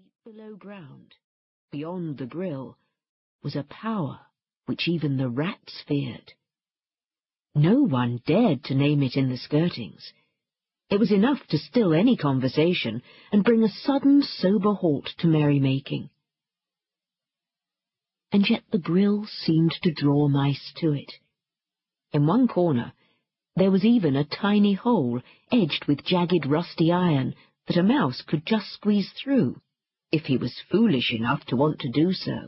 Deep below ground, beyond the grill, was a power which even the rats feared. No one dared to name it in the skirtings. It was enough to still any conversation and bring a sudden sober halt to merrymaking. And yet the grill seemed to draw mice to it. In one corner there was even a tiny hole edged with jagged rusty iron that a mouse could just squeeze through, if he was foolish enough to want to do so.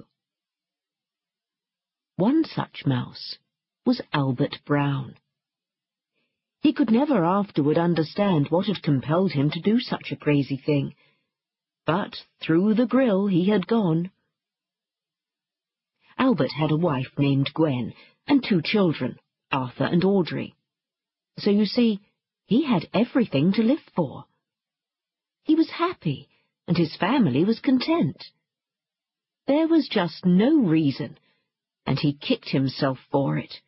One such mouse was Albert Brown. He could never afterward understand what had compelled him to do such a crazy thing, but through the grill he had gone. Albert had a wife named Gwen and 2 children, Arthur and Audrey. So you see, he had everything to live for. He was happy, and his family was content. There was just no reason, and he kicked himself for it.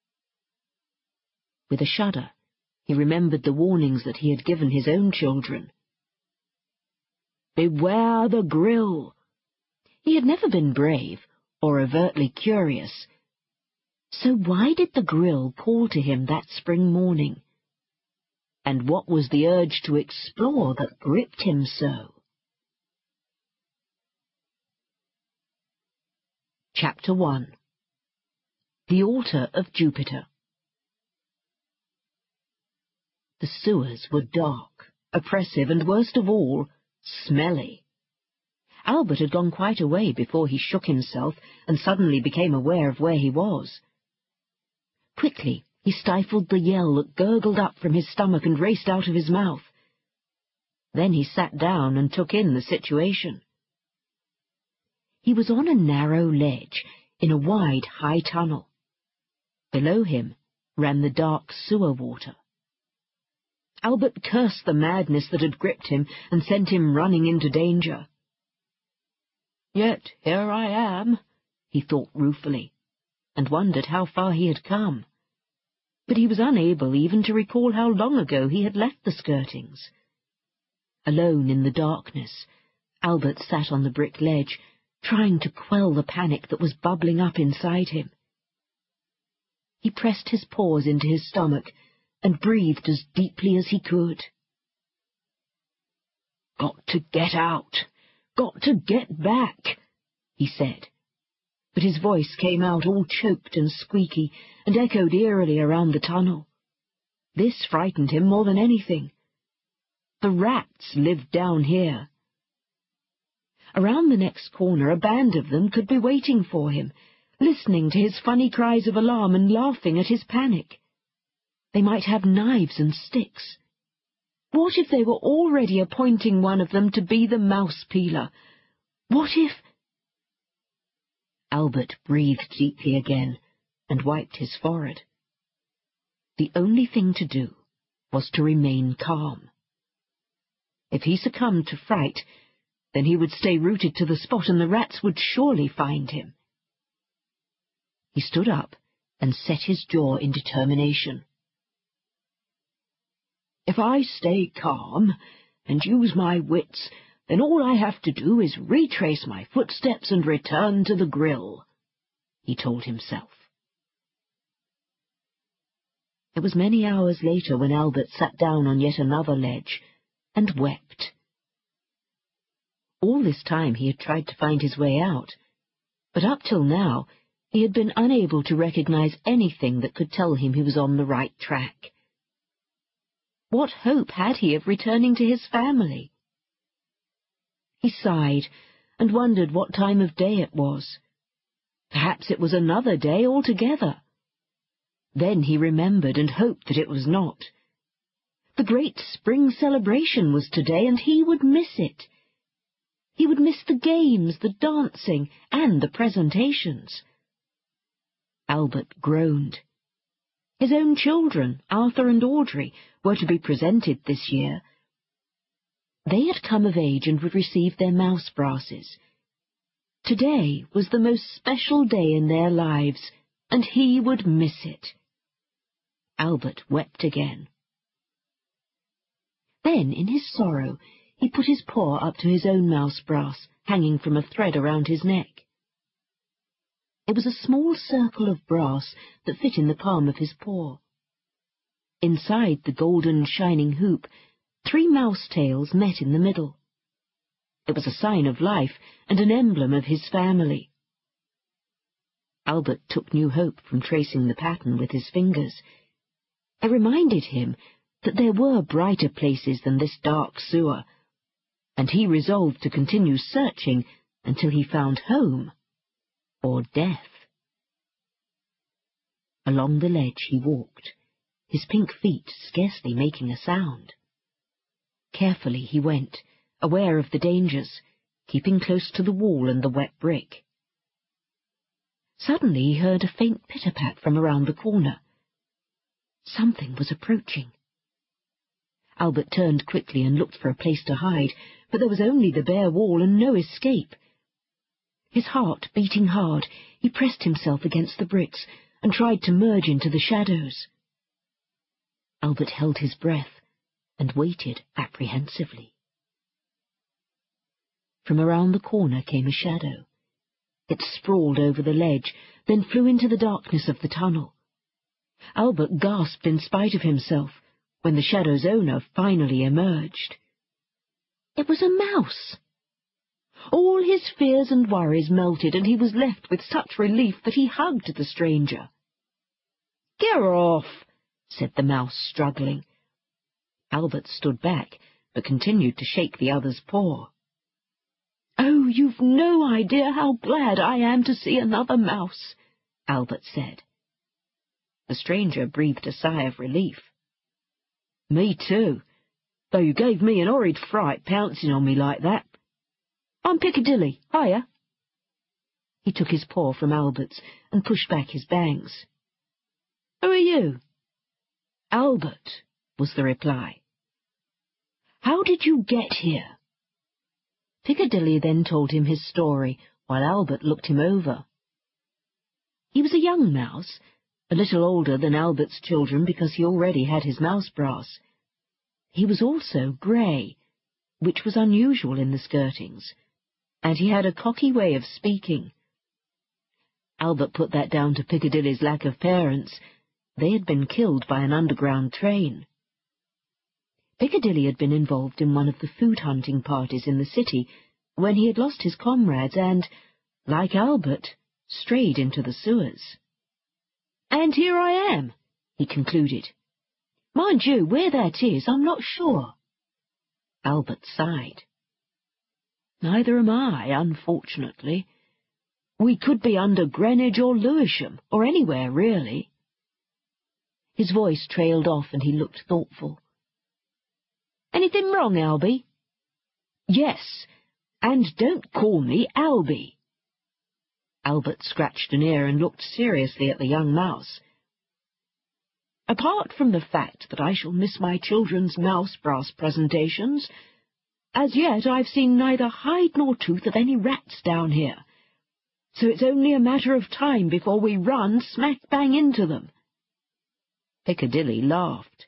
With a shudder, he remembered the warnings that he had given his own children. Beware the grill! He had never been brave or overtly curious. So why did the grill call to him that spring morning? And what was the urge to explore that gripped him so? Chapter 1. The Altar of Jupiter. The sewers were dark, oppressive, and worst of all, smelly. Albert had gone quite a way before he shook himself and suddenly became aware of where he was. Quickly, he stifled the yell that gurgled up from his stomach and raced out of his mouth. Then he sat down and took in the situation. He was on a narrow ledge in a wide, high tunnel. Below him ran the dark sewer water. Albert cursed the madness that had gripped him and sent him running into danger. Yet here I am, he thought ruefully, and wondered how far he had come. But he was unable even to recall how long ago he had left the skirtings. Alone in the darkness, Albert sat on the brick ledge, trying to quell the panic that was bubbling up inside him. He pressed his paws into his stomach and breathed as deeply as he could. "Got to get out! Got to get back!" he said. But his voice came out all choked and squeaky and echoed eerily around the tunnel. This frightened him more than anything. The rats lived down here. Around the next corner a band of them could be waiting for him, listening to his funny cries of alarm and laughing at his panic. They might have knives and sticks. What if they were already appointing one of them to be the mouse peeler? What if... Albert breathed deeply again and wiped his forehead. The only thing to do was to remain calm. If he succumbed to fright, then he would stay rooted to the spot and the rats would surely find him. He stood up and set his jaw in determination. If I stay calm and use my wits, then all I have to do is retrace my footsteps and return to the grill, he told himself. It was many hours later when Albert sat down on yet another ledge and wept. All this time he had tried to find his way out, but up till now he had been unable to recognize anything that could tell him he was on the right track. What hope had he of returning to his family? He sighed and wondered what time of day it was. Perhaps it was another day altogether. Then he remembered and hoped that it was not. The great spring celebration was today, and he would miss it. He would miss the games, the dancing, and the presentations. Albert groaned. His own children, Arthur and Audrey, were to be presented this year. They had come of age and would receive their mouse brasses. Today was the most special day in their lives, and he would miss it. Albert wept again. Then, in his sorrow, He put his paw up to his own mouse-brass, hanging from a thread around his neck. It was a small circle of brass that fit in the palm of his paw. Inside the golden shining hoop, 3 mouse tails met in the middle. It was a sign of life and an emblem of his family. Albert took new hope from tracing the pattern with his fingers. It reminded him that there were brighter places than this dark sewer, and he resolved to continue searching until he found home or death. Along the ledge he walked, his pink feet scarcely making a sound. Carefully he went, aware of the dangers, keeping close to the wall and the wet brick. Suddenly he heard a faint pitter-pat from around the corner. Something was approaching. Albert turned quickly and looked for a place to hide, but there was only the bare wall and no escape. His heart beating hard, he pressed himself against the bricks and tried to merge into the shadows. Albert held his breath and waited apprehensively. From around the corner came a shadow. It sprawled over the ledge, then flew into the darkness of the tunnel. Albert gasped in spite of himself when the shadow's owner finally emerged. It was a mouse! All his fears and worries melted, and he was left with such relief that he hugged the stranger. "Get off!" said the mouse, struggling. Albert stood back, but continued to shake the other's paw. "Oh, you've no idea how glad I am to see another mouse," Albert said. The stranger breathed a sigh of relief. "Me too, though you gave me an horrid fright pouncing on me like that. I'm Piccadilly, hiya." He took his paw from Albert's and pushed back his bangs. "Who are you?" "Albert," was the reply. "How did you get here?" Piccadilly then told him his story, while Albert looked him over. He was a young mouse, a little older than Albert's children because he already had his mouse-brass. He was also grey, which was unusual in the Skirtings, and he had a cocky way of speaking. Albert put that down to Piccadilly's lack of parents. They had been killed by an underground train. Piccadilly had been involved in one of the food-hunting parties in the city when he had lost his comrades and, like Albert, strayed into the sewers. "And here I am," he concluded. "Mind you, where that is, I'm not sure." Albert sighed. "Neither am I, unfortunately. We could be under Greenwich or Lewisham, or anywhere, really." His voice trailed off and he looked thoughtful. "Anything wrong, Albie?" "Yes, and don't call me Albie." Albert scratched an ear and looked seriously at the young mouse. "Apart from the fact that I shall miss my children's mouse-brass presentations, as yet I've seen neither hide nor tooth of any rats down here, so it's only a matter of time before we run smack-bang into them." Piccadilly laughed.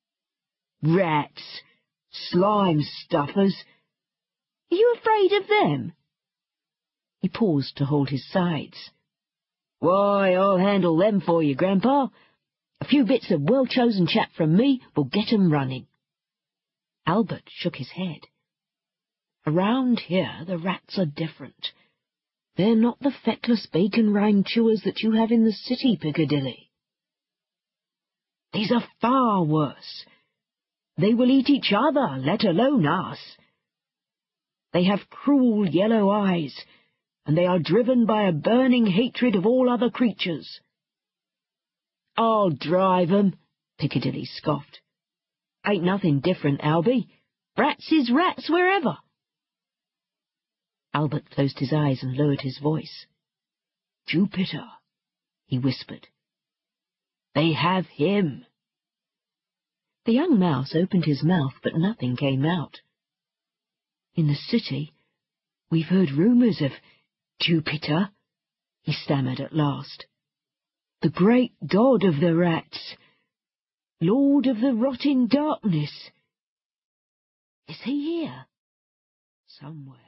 "Rats! Slime-stuffers! Are you afraid of them?" He paused to hold his sides. "Why, I'll handle them for you, Grandpa. A few bits of well-chosen chat from me will get 'em running." Albert shook his head. "Around here the rats are different. They're not the feckless bacon-rind chewers that you have in the city, Piccadilly. These are far worse. They will eat each other, let alone us. They have cruel yellow eyes, and they are driven by a burning hatred of all other creatures." "I'll drive 'em," Piccadilly scoffed. "Ain't nothing different, Albie. Rats is rats wherever." Albert closed his eyes and lowered his voice. "Jupiter," he whispered. "They have him." The young mouse opened his mouth, but nothing came out. "In the city, we've heard rumours of Jupiter," he stammered at last. "The great god of the rats, lord of the rotting darkness. Is he here?" somewhere.